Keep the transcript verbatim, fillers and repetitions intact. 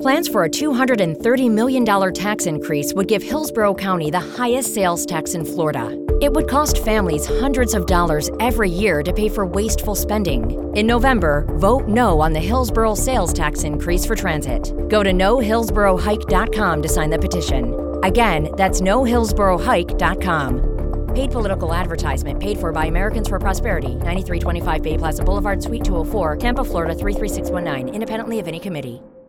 Plans for a two hundred thirty million dollars tax increase would give Hillsborough County the highest sales tax in Florida. It would cost families hundreds of dollars every year to pay for wasteful spending. In November, vote no on the Hillsborough sales tax increase for transit. Go to no hillsborough hike dot com to sign the petition. Again, that's no hillsborough hike dot com. Paid political advertisement paid for by Americans for Prosperity, ninety-three twenty-five Bay Plaza Boulevard, Suite two oh four, Tampa, Florida three three six one nine, independently of any committee.